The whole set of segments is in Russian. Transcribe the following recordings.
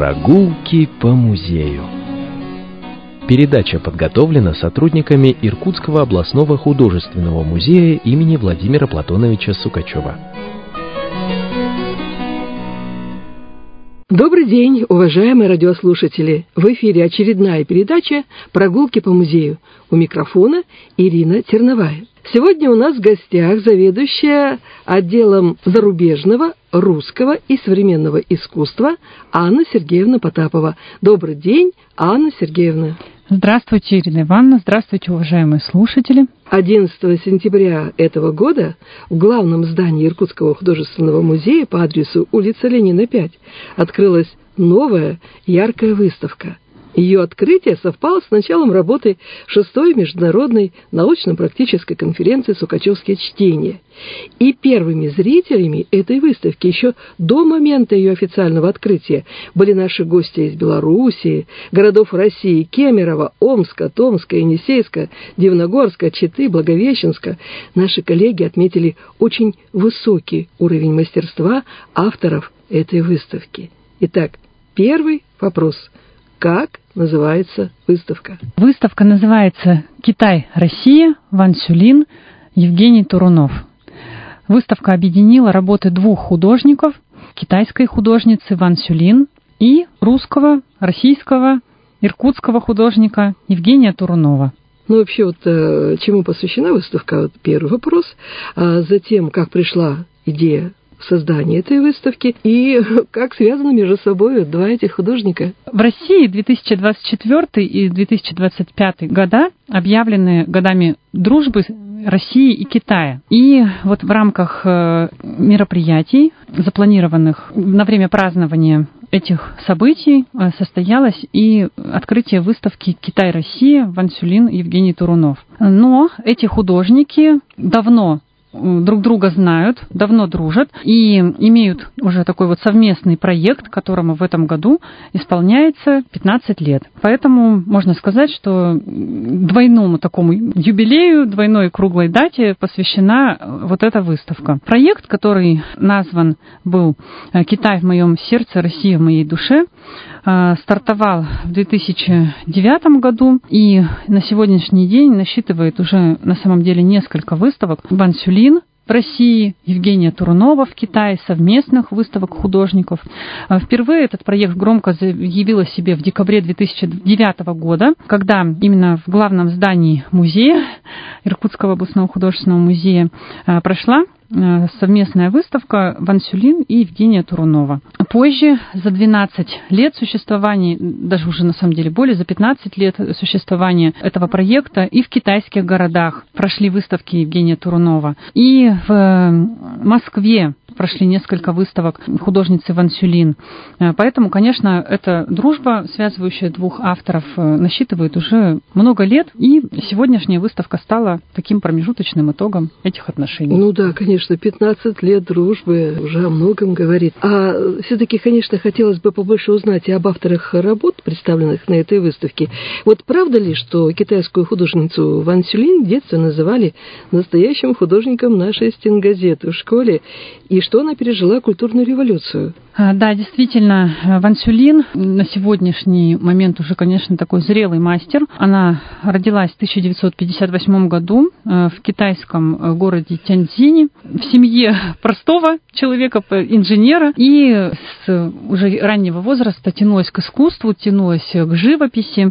Прогулки по музею. Передача подготовлена сотрудниками Иркутского областного художественного музея имени Владимира Платоновича Сукачева. Добрый день, уважаемые радиослушатели! В эфире очередная передача «Прогулки по музею». У микрофона Ирина Терновая. Сегодня у нас в гостях заведующая отделом зарубежного, русского и современного искусства Анна Сергеевна Потапова. Добрый день, Анна Сергеевна. Здравствуйте, Ирина Ивановна. Здравствуйте, уважаемые слушатели. 11 сентября этого года в главном здании Иркутского художественного музея по адресу улица Ленина, 5 открылась новая яркая выставка. Ее открытие совпало с началом работы 6-й международной научно-практической конференции «Сукачевские чтения». И первыми зрителями этой выставки еще до момента ее официального открытия были наши гости из Белоруссии, городов России: Кемерово, Омска, Томска, Енисейска, Дивногорска, Читы, Благовещенска. Наши коллеги отметили очень высокий уровень мастерства авторов этой выставки. Итак, первый вопрос. Как называется выставка? Выставка называется «Китай-Россия. Ван Сюлин. Евгений Турунов». Выставка объединила работы двух художников: китайской художницы Ван Сюлин и русского, российского, иркутского художника Евгения Турунова. Ну, вообще, чему посвящена выставка? Первый вопрос. А затем, как пришла идея создания этой выставки и как связаны между собой два этих художника? В России 2024 и 2025 года объявлены годами дружбы России и Китая. И вот в рамках мероприятий, запланированных на время празднования этих событий, состоялось и открытие выставки «Китай-Россия. Ван Сюлин. Евгений Турунов». Но эти художники давно друг друга знают, давно дружат и имеют уже такой вот совместный проект, которому в этом году исполняется 15 лет. Поэтому можно сказать, что двойному такому юбилею, двойной круглой дате посвящена вот эта выставка. Проект, который назван был «Китай в моем сердце, Россия в моей душе», стартовал в 2009 году и на сегодняшний день насчитывает уже на самом деле несколько выставок. Ван Сюлин в России, Евгения Турунова в Китае, совместных выставок художников. Впервые этот проект громко заявил о себе в декабре 2009 года, когда именно в главном здании музея, Иркутского областного художественного музея, прошла совместная выставка Ван Сюлин и Евгения Турунова. Позже, за 12 лет существования, даже уже на самом деле более, за 15 лет существования этого проекта, и в китайских городах прошли выставки Евгения Турунова, и в Москве прошли несколько выставок художницы Ван Сюлин. Поэтому, конечно, эта дружба, связывающая двух авторов, насчитывает уже много лет, и сегодняшняя выставка стала таким промежуточным итогом этих отношений. Ну да, конечно, 15 лет дружбы уже о многом говорит. А все-таки, конечно, хотелось бы побольше узнать и об авторах работ, представленных на этой выставке. Вот правда ли, что китайскую художницу Ван Сюлин в детстве называли настоящим художником нашей стенгазеты в школе, и что она пережила культурную революцию? Да, действительно, Ван Сюлин на сегодняшний момент уже, конечно, такой зрелый мастер. Она родилась в 1958 году в китайском городе Тяньцзине, в семье простого человека, инженера, и с уже раннего возраста тянулась к искусству, тянулась к живописи.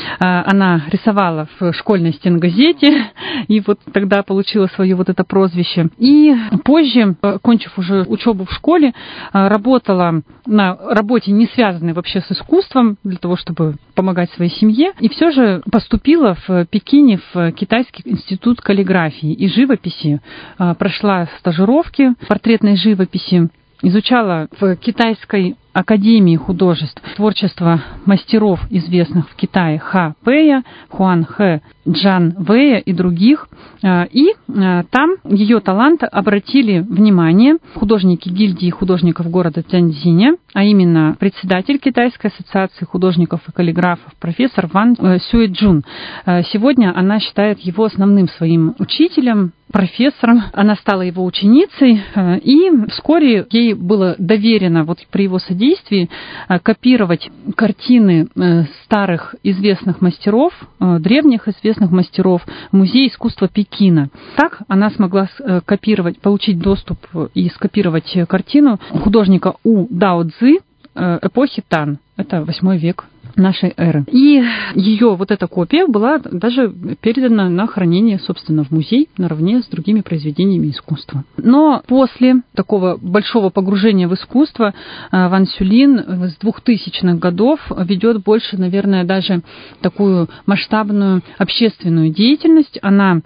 Она рисовала в школьной стенгазете, и вот тогда получила свое вот это прозвище. И позже, окончив уже учебу в школе, работала на работе, не связанной вообще с искусством, для того, чтобы помогать своей семье, и все же поступила в Пекине в Китайский институт каллиграфии и живописи, прошла стажировки портретной живописи, изучала в Китайской академии художеств творчество мастеров, известных в Китае Ха Пэя, Хуан Хэ, Джан Вэя и других. И там ее талант обратили внимание художники гильдии художников города Тяньцзиня, а именно председатель Китайской ассоциации художников и каллиграфов профессор Ван Сюэджун. Сегодня она считает его основным своим учителем, профессором. Она стала его ученицей, и вскоре ей было доверено вот при его содействии действий копировать картины старых известных мастеров, древних известных мастеров Музея искусства Пекина. Так она смогла скопировать, получить доступ и скопировать картину художника У Дао Цзы эпохи Тан. Это 8 век нашей эры. И ее вот эта копия была даже передана на хранение, собственно, в музей наравне с другими произведениями искусства. Но после такого большого погружения в искусство Ван Сюлин с 2000-х годов ведет больше, наверное, даже такую масштабную общественную деятельность. Она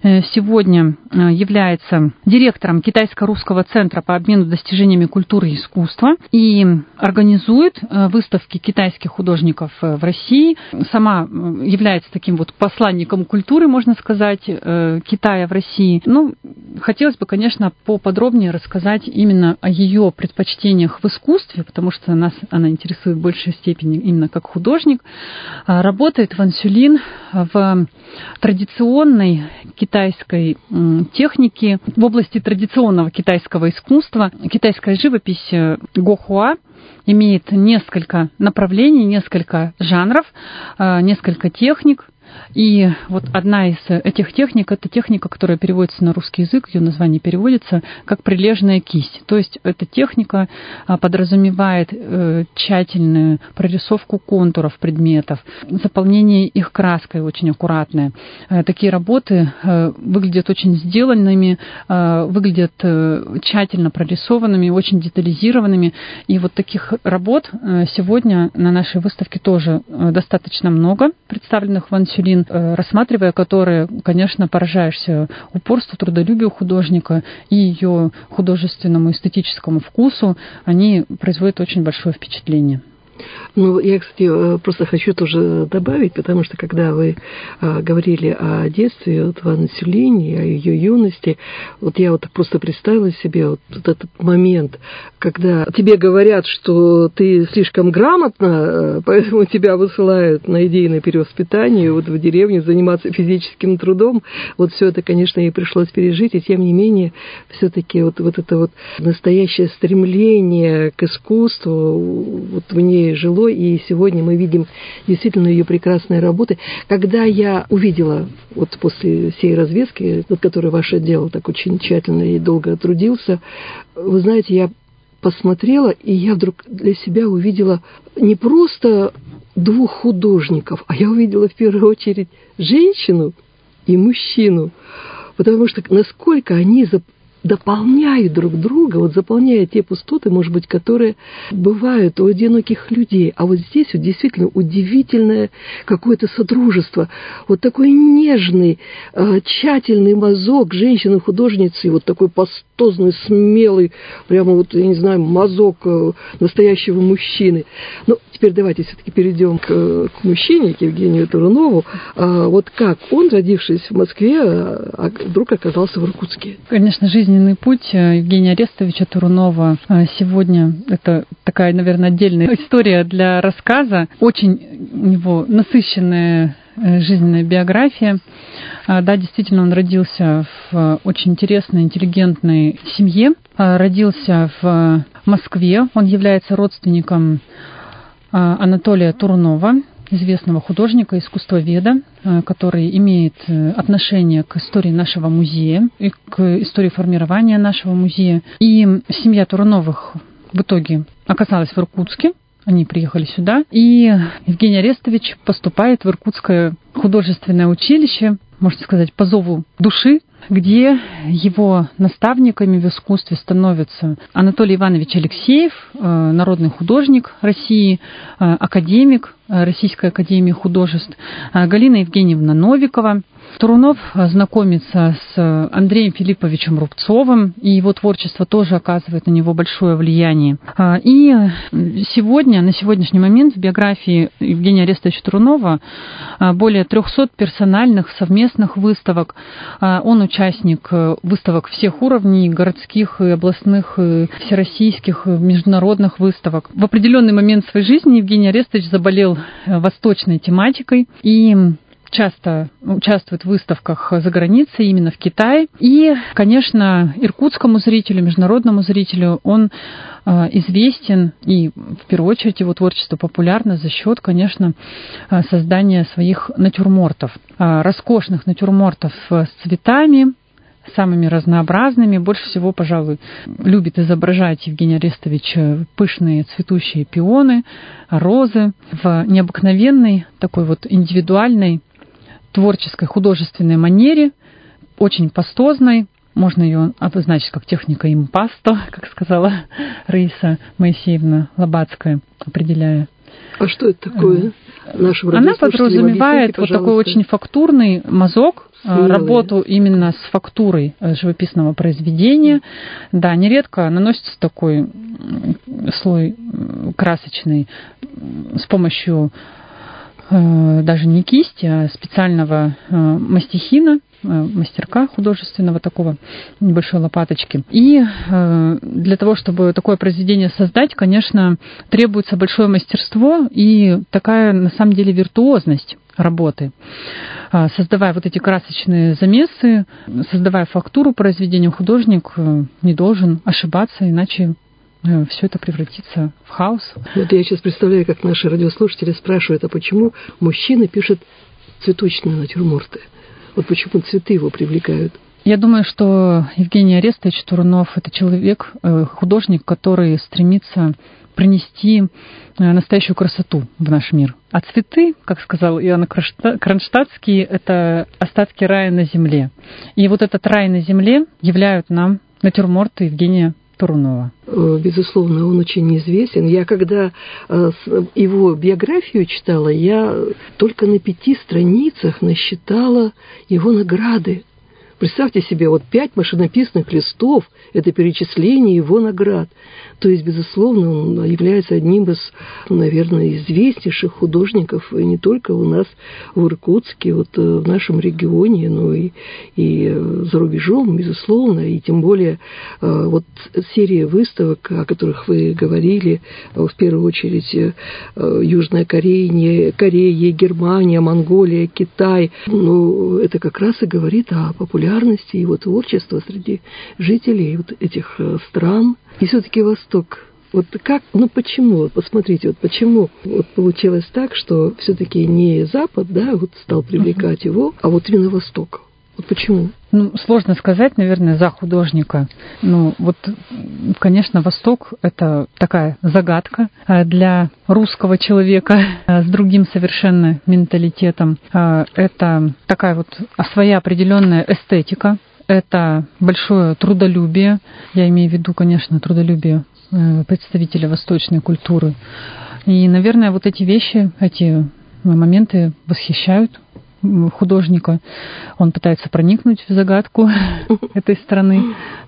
сегодня является директором Китайско-русского центра по обмену достижениями культуры и искусства и организует выставки китайских художников в России. Сама является таким вот посланником культуры, можно сказать, Китая в России. Ну, хотелось бы, конечно, поподробнее рассказать именно о ее предпочтениях в искусстве, потому что нас она интересует в большей степени именно как художник. Работает Ван Сюлин в традиционной китайской технике, в области традиционного китайского искусства. Китайская живопись Гохуа имеет несколько направлений, несколько жанров, несколько техник. И вот одна из этих техник – это техника, которая переводится на русский язык, ее название переводится как «прилежная кисть». То есть эта техника подразумевает тщательную прорисовку контуров предметов, заполнение их краской очень аккуратное. Такие работы выглядят очень сделанными, выглядят тщательно прорисованными, очень детализированными. И вот таких работ сегодня на нашей выставке тоже достаточно много, представленных в Ван Сюлин, рассматривая которые, конечно, поражаешься упорству, трудолюбию художника и ее художественному эстетическому вкусу. Они производят очень большое впечатление. Ну, я, кстати, просто хочу тоже добавить, потому что, когда вы говорили о детстве вот, Ван Сюлине, о ее юности, вот я вот просто представила себе вот этот момент, когда тебе говорят, что ты слишком грамотна, поэтому тебя высылают на идейное перевоспитание вот в деревню заниматься физическим трудом. Вот все это, конечно, ей пришлось пережить, и тем не менее, все-таки вот это вот настоящее стремление к искусству вот в ней жило, и сегодня мы видим действительно ее прекрасные работы. Когда я увидела, вот после всей разведки, над которой ваш отдел так очень тщательно и долго трудился, вы знаете, я посмотрела, и я вдруг для себя увидела не просто двух художников, а я увидела в первую очередь женщину и мужчину, потому что насколько они дополняют друг друга, вот заполняя те пустоты, может быть, которые бывают у одиноких людей. А вот здесь вот действительно удивительное какое-то содружество. Вот такой нежный, тщательный мазок женщины-художницы, вот такой пастозный, смелый, прямо вот, я не знаю, мазок настоящего мужчины. Ну, теперь давайте все-таки перейдем к мужчине, к Евгению Турунову. Вот как он, родившись в Москве, вдруг оказался в Иркутске? Конечно, жизненный путь Евгения Арестовича Турунова сегодня это такая, наверное, отдельная история для рассказа. Очень у него насыщенная жизненная биография. Да, действительно, он родился в очень интересной, интеллигентной семье. Родился в Москве. Он является родственником Анатолия Турунова, известного художника, искусствоведа, который имеет отношение к истории нашего музея и к истории формирования нашего музея. И семья Туруновых в итоге оказалась в Иркутске. Они приехали сюда, и Евгений Арестович поступает в Иркутское художественное училище, можно сказать, по зову души, где его наставниками в искусстве становятся Анатолий Иванович Алексеев, народный художник России, академик Российской академии художеств, Галина Евгеньевна Новикова. Турунов знакомится с Андреем Филипповичем Рубцовым, и его творчество тоже оказывает на него большое влияние. И сегодня, на сегодняшний момент в биографии Евгения Арестовича Турунова более 300 персональных совместных выставок. Он участник выставок всех уровней, городских, и областных, и всероссийских, международных выставок. В определенный момент своей жизни Евгений Арестович заболел восточной тематикой, и часто участвует в выставках за границей, именно в Китае. И, конечно, иркутскому зрителю, международному зрителю он известен, и в первую очередь его творчество популярно за счет, конечно, создания своих натюрмортов, роскошных натюрмортов с цветами, самыми разнообразными. Больше всего, пожалуй, любит изображать Евгений Арестович пышные цветущие пионы, розы в необыкновенной, такой вот индивидуальной, творческой, художественной манере, очень пастозной. Можно ее обозначить как техника импасто, как сказала Раиса Моисеевна Лобацкая, определяя. А что это такое? Она подразумевает вот такой очень фактурный мазок, работу именно с фактурой живописного произведения. Да, нередко наносится такой слой красочный с помощью даже не кисти, а специального мастихина, мастерка художественного такого, небольшой лопаточки. И для того, чтобы такое произведение создать, конечно, требуется большое мастерство и такая, на самом деле, виртуозность работы. Создавая вот эти красочные замесы, создавая фактуру произведения, художник не должен ошибаться, иначе все это превратится в хаос. Вот я сейчас представляю, как наши радиослушатели спрашивают, а почему мужчина пишет цветочные натюрморты? Вот почему цветы его привлекают? Я думаю, что Евгений Арестович Турунов – это человек, художник, который стремится принести настоящую красоту в наш мир. А цветы, как сказал Иоанн Кронштадтский, это остатки рая на земле. И вот этот рай на земле являют нам натюрморты Евгения Турунова. Безусловно, он очень известен. Я когда его биографию читала, я только на 5 страницах насчитала его награды. Представьте себе, вот 5 машинописных листов – это перечисление его наград. То есть, безусловно, он является одним из, наверное, известнейших художников и не только у нас в Иркутске, вот в нашем регионе, но и за рубежом, безусловно. И тем более вот серия выставок, о которых вы говорили, в первую очередь Южная Корея, Германия, Монголия, Китай, ну, это как раз и говорит о популярности его творчества среди жителей вот этих стран. И все-таки Восток. Вот как, ну почему? Посмотрите, вот почему вот получилось так, что все-таки не Запад, да, вот стал привлекать его, а вот именно Восток. Вот почему? Ну, сложно сказать, наверное, за художника. Ну, вот, конечно, Восток – это такая загадка для русского человека с другим совершенно менталитетом. Это такая вот своя определенная эстетика. Это большое трудолюбие. Я имею в виду, конечно, трудолюбие представителя восточной культуры. И, наверное, вот эти вещи, эти моменты восхищают художника. Он пытается проникнуть в загадку этой страны,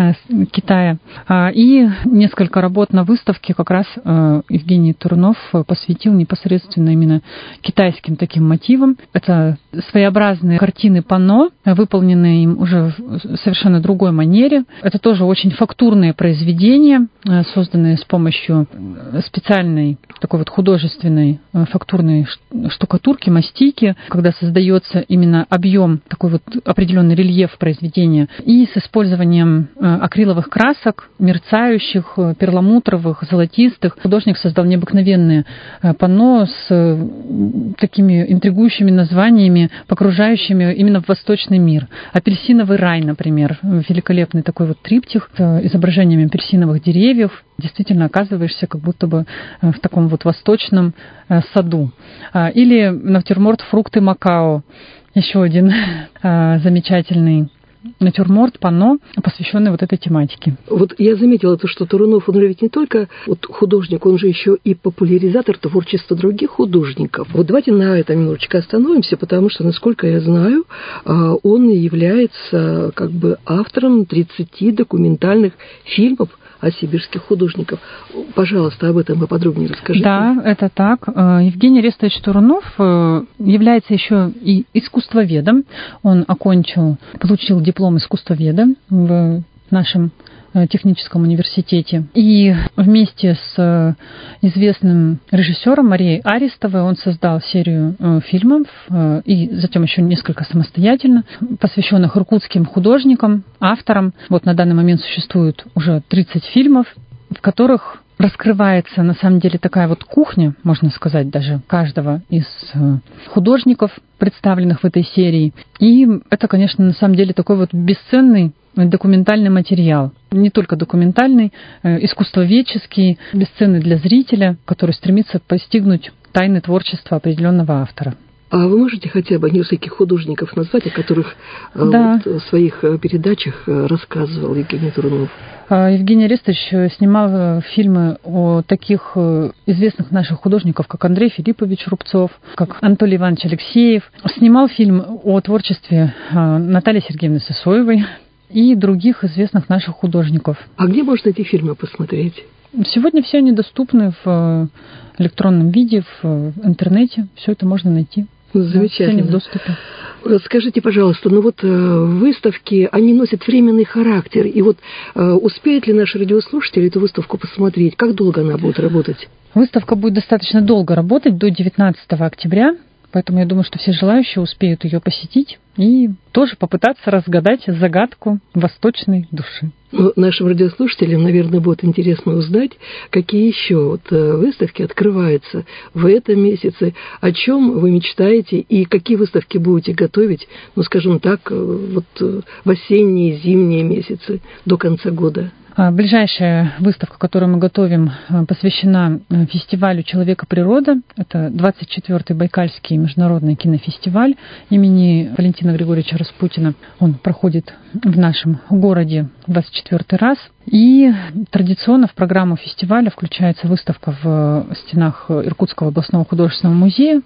Китая. И несколько работ на выставке как раз Евгений Турунов посвятил непосредственно именно китайским таким мотивам. Это своеобразные картины панно, выполненные им уже в совершенно другой манере. Это тоже очень фактурные произведения, созданные с помощью специальной такой вот художественной фактурной штукатурки, мастики, когда создается именно объем, такой вот определенный рельеф произведения, и с использованием акриловых красок, мерцающих, перламутровых, золотистых. Художник создал необыкновенные панно с такими интригующими названиями, погружающими именно в восточный мир. «Апельсиновый рай», например, великолепный такой вот триптих с изображениями апельсиновых деревьев. Действительно оказываешься как будто бы в таком вот восточном саду. Или натюрморт «Фрукты Макао». Еще один замечательный натюрморт, панно, посвященный вот этой тематике. Вот я заметила то, что Турунов, он ведь не только вот художник, он же еще и популяризатор творчества других художников. Вот давайте на этом немножечко остановимся, потому что, насколько я знаю, он является как бы автором 30 документальных фильмов о сибирских художниках. Пожалуйста, об этом поподробнее расскажите. Да, это так. Евгений Арестович Турунов является еще и искусствоведом. Он получил диплом искусствоведа в нашем техническом университете. И вместе с известным режиссером Марией Аристовой он создал серию фильмов и затем еще несколько самостоятельно, посвященных иркутским художникам, авторам. Вот на данный момент существует уже 30 фильмов, в которых раскрывается, на самом деле, такая вот кухня, можно сказать, даже каждого из художников, представленных в этой серии. И это, конечно, на самом деле такой вот бесценный документальный материал. Не только документальный, искусствоведческий, бесценный для зрителя, который стремится постигнуть тайны творчества определенного автора. А вы можете хотя бы нескольких художников назвать, о которых в своих передачах рассказывал Евгений Турунов? Евгений Арестович снимал фильмы о таких известных наших художников, как Андрей Филиппович Рубцов, как Анатолий Иванович Алексеев. Снимал фильм о творчестве Натальи Сергеевны Сысоевой и других известных наших художников. А где можно эти фильмы посмотреть? Сегодня все они доступны в электронном виде, в интернете. Все это можно найти. Замечательно. Все они в доступе. Скажите, пожалуйста, выставки, они носят временный характер. И успеют ли наши радиослушатели эту выставку посмотреть? Как долго она будет работать? Выставка будет достаточно долго работать, до 19 октября. Поэтому я думаю, что все желающие успеют ее посетить и тоже попытаться разгадать загадку восточной души. Нашим радиослушателям, наверное, будет интересно узнать, какие еще выставки открываются в этом месяце, о чем вы мечтаете и какие выставки будете готовить, скажем так, в осенние, зимние месяцы до конца года. Ближайшая выставка, которую мы готовим, посвящена фестивалю «Человек-природа». Это 24-й Байкальский международный кинофестиваль имени Валентина Григорьевича Распутина. Он проходит в нашем городе 24-й раз. И традиционно в программу фестиваля включается выставка в стенах Иркутского областного художественного музея.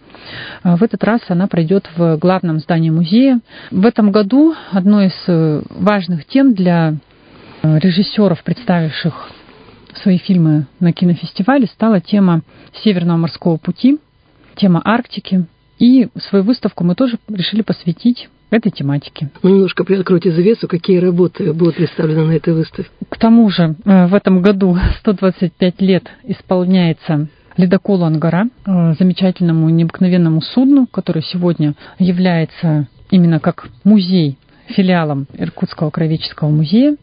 В этот раз она пройдет в главном здании музея. В этом году одной из важных тем для режиссеров, представивших свои фильмы на кинофестивале, стала тема Северного морского пути, тема Арктики. И свою выставку мы тоже решили посвятить этой тематике. Немножко приоткройте завесу, какие работы будут представлены на этой выставке. К тому же в этом году 125 лет исполняется ледоколу «Ангара», замечательному необыкновенному судну, который сегодня является именно как музей, филиалом Иркутского краеведческого музея.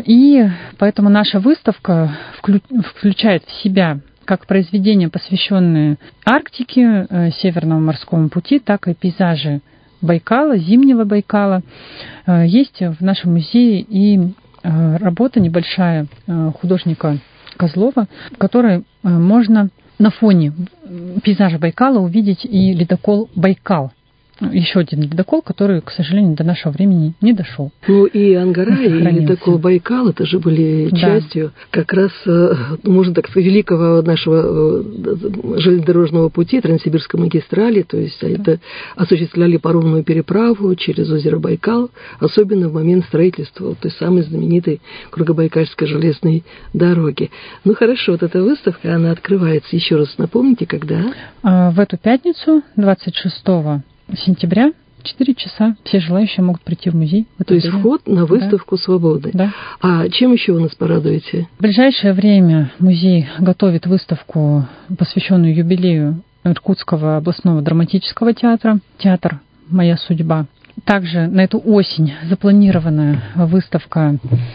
И поэтому наша выставка включает в себя как произведения, посвященные Арктике, Северному морскому пути, так и пейзажи Байкала, зимнего Байкала. Есть в нашем музее и работа небольшая художника Козлова, в которой можно на фоне пейзажа Байкала увидеть и ледокол «Байкал». Еще один ледокол, который, к сожалению, до нашего времени не дошел. И «Ангара», и ледокол «Байкал» это же были частью как раз, можно так сказать, великого нашего железнодорожного пути, Транссибирской магистрали, то есть это осуществляли паромную переправу через озеро Байкал, особенно в момент строительства той самой знаменитой Кругобайкальской железной дороги. Хорошо, эта выставка, она открывается, еще раз напомните, когда? В эту пятницу, 26 сентября, 4 часа. Все желающие могут прийти в музей. То есть вход на выставку свободный. Да. А чем еще вы нас порадуете? В ближайшее время музей готовит выставку, посвященную юбилею Иркутского областного драматического театра, театр «Моя судьба». Также на эту осень запланирована выставка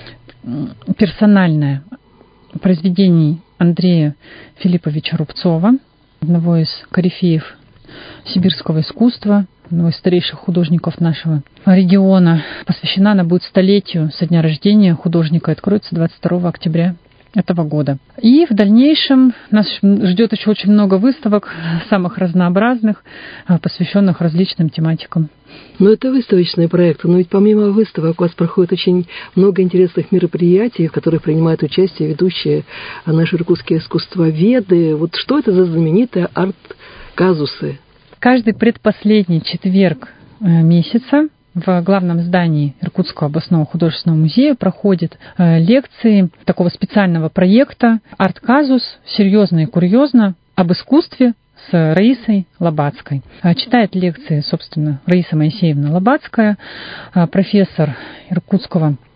персональная произведений Андрея Филипповича Рубцова, одного из корифеев сибирского искусства, одного из старейших художников нашего региона. Посвящена она будет столетию со дня рождения художника. Откроется 22 октября этого года. И в дальнейшем нас ждет еще очень много выставок, самых разнообразных, посвященных различным тематикам. Это выставочные проекты, но ведь помимо выставок у вас проходит очень много интересных мероприятий, в которых принимают участие ведущие наши иркутские искусствоведы. Что это за знаменитые арт-казусы? Каждый предпоследний четверг месяца в главном здании Иркутского областного художественного музея проходят лекции такого специального проекта «Арт-казус. Серьезно и курьезно об искусстве» с Раисой Лобацкой. Читает лекции, собственно, Раиса Моисеевна Лобацкая, профессор Иркутского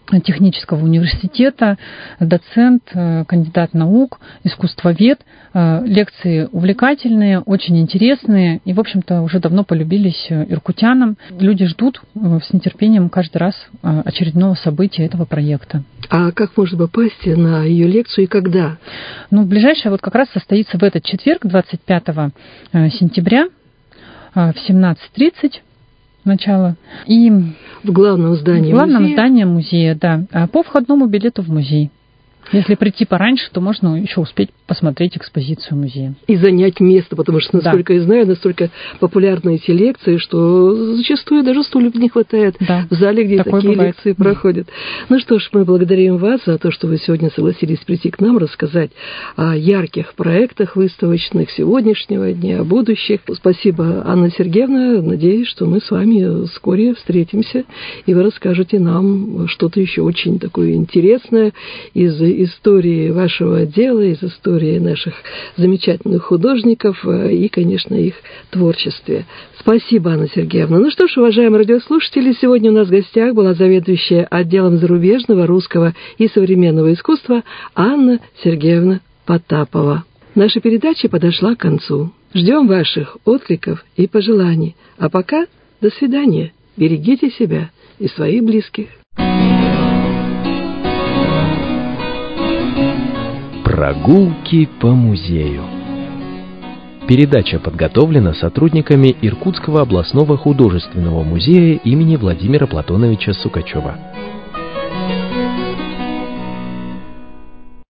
технического университета, доцент, кандидат наук, искусствовед. Лекции увлекательные, очень интересные и, в общем-то, уже давно полюбились иркутянам. Люди ждут с нетерпением каждый раз очередного события этого проекта. А как можно попасть на ее лекцию и когда? Ну, ближайшая вот как раз состоится в этот четверг, 25 сентября в 17:30. Начало. И в главном здании музея, да. По входному билету в музей. Если прийти пораньше, то можно еще успеть посмотреть экспозицию музея. И занять место, потому что, насколько я знаю, настолько популярны эти лекции, что зачастую даже стульев не хватает в зале, где такие лекции проходят. Ну что ж, мы благодарим вас за то, что вы сегодня согласились прийти к нам, рассказать о ярких проектах выставочных сегодняшнего дня, о будущих. Спасибо, Анна Сергеевна. Надеюсь, что мы с вами вскоре встретимся, и вы расскажете нам что-то еще очень такое интересное из истории вашего дела, из истории наших замечательных художников и, конечно, их творчестве. Спасибо, Анна Сергеевна. Ну что ж, уважаемые радиослушатели, сегодня у нас в гостях была заведующая отделом зарубежного, русского и современного искусства Анна Сергеевна Потапова. Наша передача подошла к концу. Ждем ваших откликов и пожеланий. А пока до свидания. Берегите себя и своих близких. Прогулки по музею. Передача подготовлена сотрудниками Иркутского областного художественного музея имени Владимира Платоновича Сукачева.